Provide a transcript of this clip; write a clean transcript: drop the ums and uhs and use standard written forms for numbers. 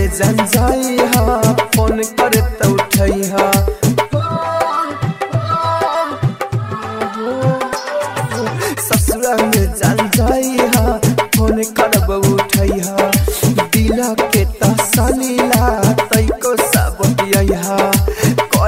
में जान जाई हा फोन करे तो उठाई हा ससुरा में जान जाई हा फोन करब